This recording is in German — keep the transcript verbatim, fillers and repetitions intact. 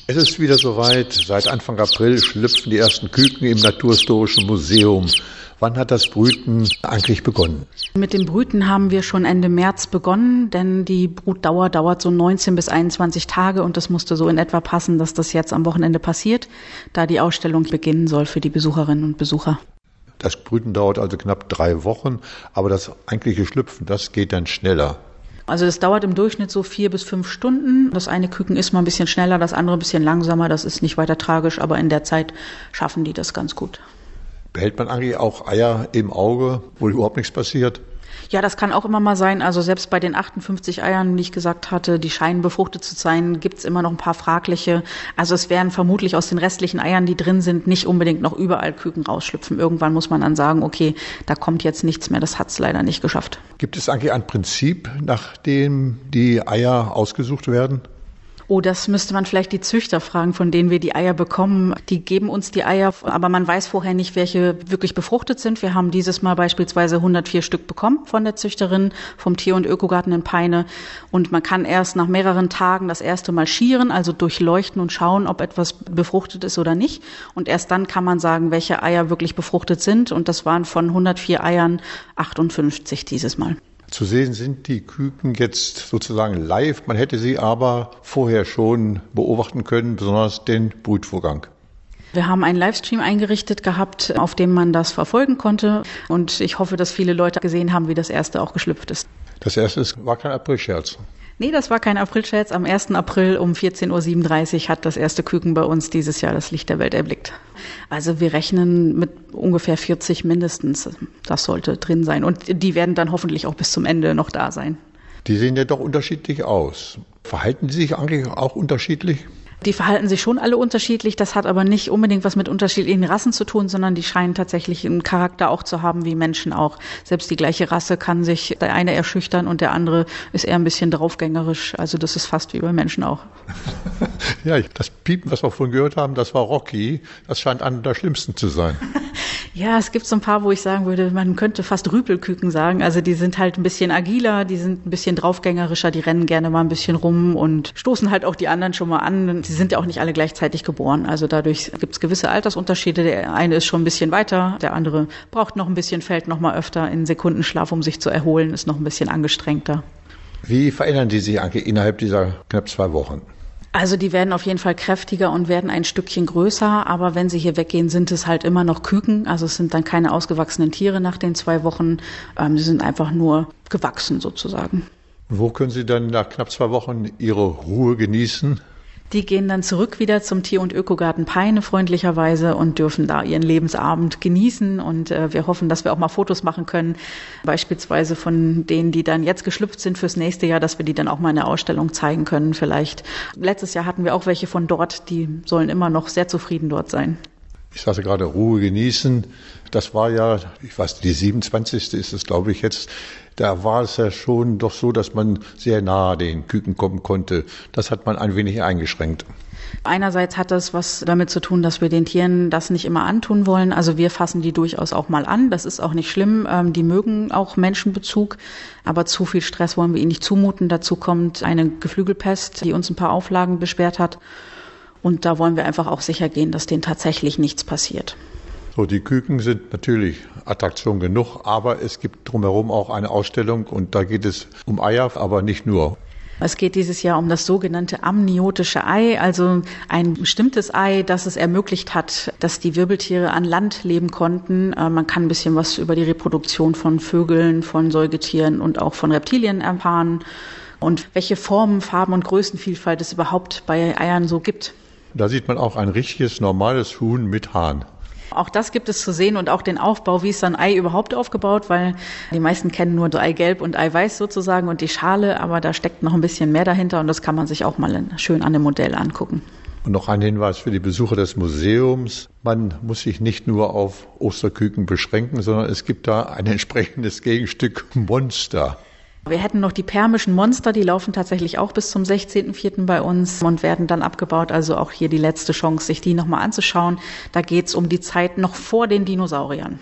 Es ist wieder soweit. Seit Anfang April schlüpfen die ersten Küken im Naturhistorischen Museum. Wann hat das Brüten eigentlich begonnen? Mit dem Brüten haben wir schon Ende März begonnen, denn die Brutdauer dauert so neunzehn bis einundzwanzig Tage und das musste so in etwa passen, dass das jetzt am Wochenende passiert, da die Ausstellung beginnen soll für die Besucherinnen und Besucher. Das Brüten dauert also knapp drei Wochen, aber das eigentliche Schlüpfen, das geht dann schneller. Also das dauert im Durchschnitt so vier bis fünf Stunden. Das eine Küken ist mal ein bisschen schneller, das andere ein bisschen langsamer. Das ist nicht weiter tragisch, aber in der Zeit schaffen die das ganz gut. Behält man eigentlich auch Eier im Auge, wo überhaupt nichts passiert? Ja, das kann auch immer mal sein. Also selbst bei den achtundfünfzig Eiern, die ich gesagt hatte, die scheinen befruchtet zu sein, gibt's immer noch ein paar fragliche. Also es werden vermutlich aus den restlichen Eiern, die drin sind, nicht unbedingt noch überall Küken rausschlüpfen. Irgendwann muss man dann sagen, okay, da kommt jetzt nichts mehr. Das hat's leider nicht geschafft. Gibt es eigentlich ein Prinzip, nach dem die Eier ausgesucht werden? Oh, das müsste man vielleicht die Züchter fragen, von denen wir die Eier bekommen. Die geben uns die Eier, aber man weiß vorher nicht, welche wirklich befruchtet sind. Wir haben dieses Mal beispielsweise hundertvier Stück bekommen von der Züchterin vom Tier- und Ökogarten in Peine. Und man kann erst nach mehreren Tagen das erste Mal schieren, also durchleuchten und schauen, ob etwas befruchtet ist oder nicht. Und erst dann kann man sagen, welche Eier wirklich befruchtet sind. Und das waren von hundertvier Eiern achtundfünfzig dieses Mal. Zu sehen sind die Küken jetzt sozusagen live. Man hätte sie aber vorher schon beobachten können, besonders den Brutvorgang. Wir haben einen Livestream eingerichtet gehabt, auf dem man das verfolgen konnte. Und ich hoffe, dass viele Leute gesehen haben, wie das erste auch geschlüpft ist. Das erste war kein Aprilscherz. Nee, das war kein Aprilscherz. Am ersten April um vierzehn Uhr siebenunddreißig hat das erste Küken bei uns dieses Jahr das Licht der Welt erblickt. Also wir rechnen mit ungefähr vierzig mindestens. Das sollte drin sein. Und die werden dann hoffentlich auch bis zum Ende noch da sein. Die sehen ja doch unterschiedlich aus. Verhalten die sich eigentlich auch unterschiedlich? Die verhalten sich schon alle unterschiedlich. Das hat aber nicht unbedingt was mit unterschiedlichen Rassen zu tun, sondern die scheinen tatsächlich einen Charakter auch zu haben wie Menschen auch. Selbst die gleiche Rasse kann sich der eine eher schüchtern und der andere ist eher ein bisschen draufgängerisch. Also das ist fast wie bei Menschen auch. Ja, das Piepen, was wir vorhin gehört haben, das war Rocky. Das scheint einer der schlimmsten zu sein. Ja, es gibt so ein paar, wo ich sagen würde, man könnte fast Rüpelküken sagen. Also die sind halt ein bisschen agiler, die sind ein bisschen draufgängerischer, die rennen gerne mal ein bisschen rum und stoßen halt auch die anderen schon mal an. Sie sind ja auch nicht alle gleichzeitig geboren. Also dadurch gibt es gewisse Altersunterschiede. Der eine ist schon ein bisschen weiter, der andere braucht noch ein bisschen, fällt noch mal öfter in Sekundenschlaf, um sich zu erholen, ist noch ein bisschen angestrengter. Wie verändern die sich eigentlich innerhalb dieser knapp zwei Wochen? Also die werden auf jeden Fall kräftiger und werden ein Stückchen größer, aber wenn sie hier weggehen, sind es halt immer noch Küken. Also es sind dann keine ausgewachsenen Tiere nach den zwei Wochen. Ähm, sie sind einfach nur gewachsen sozusagen. Und wo können Sie dann nach knapp zwei Wochen Ihre Ruhe genießen? Die gehen dann zurück wieder zum Tier- und Ökogarten Peine freundlicherweise und dürfen da ihren Lebensabend genießen. Und äh, wir hoffen, dass wir auch mal Fotos machen können, beispielsweise von denen, die dann jetzt geschlüpft sind fürs nächste Jahr, dass wir die dann auch mal in der Ausstellung zeigen können vielleicht. Letztes Jahr hatten wir auch welche von dort, die sollen immer noch sehr zufrieden dort sein. Ich sagte gerade, Ruhe genießen. Das war ja, ich weiß, die siebenundzwanzigste ist es, glaube ich, jetzt. Da war es ja schon doch so, dass man sehr nahe den Küken kommen konnte. Das hat man ein wenig eingeschränkt. Einerseits hat das was damit zu tun, dass wir den Tieren das nicht immer antun wollen. Also wir fassen die durchaus auch mal an. Das ist auch nicht schlimm. Die mögen auch Menschenbezug. Aber zu viel Stress wollen wir ihnen nicht zumuten. Dazu kommt eine Geflügelpest, die uns ein paar Auflagen beschwert hat. Und da wollen wir einfach auch sicher gehen, dass denen tatsächlich nichts passiert. So, die Küken sind natürlich Attraktion genug, aber es gibt drumherum auch eine Ausstellung und da geht es um Eier, aber nicht nur. Es geht dieses Jahr um das sogenannte amniotische Ei, also ein bestimmtes Ei, das es ermöglicht hat, dass die Wirbeltiere an Land leben konnten. Man kann ein bisschen was über die Reproduktion von Vögeln, von Säugetieren und auch von Reptilien erfahren und welche Formen, Farben und Größenvielfalt es überhaupt bei Eiern so gibt. Da sieht man auch ein richtiges, normales Huhn mit Hahn. Auch das gibt es zu sehen und auch den Aufbau, wie ist so ein Ei überhaupt aufgebaut, weil die meisten kennen nur Eigelb und Eiweiß sozusagen und die Schale, aber da steckt noch ein bisschen mehr dahinter und das kann man sich auch mal schön an dem Modell angucken. Und noch ein Hinweis für die Besucher des Museums. Man muss sich nicht nur auf Osterküken beschränken, sondern es gibt da ein entsprechendes Gegenstück Monster. Wir hätten noch die permischen Monster, die laufen tatsächlich auch bis zum sechzehnten vierten bei uns und werden dann abgebaut. Also auch hier die letzte Chance, sich die nochmal anzuschauen. Da geht's um die Zeit noch vor den Dinosauriern.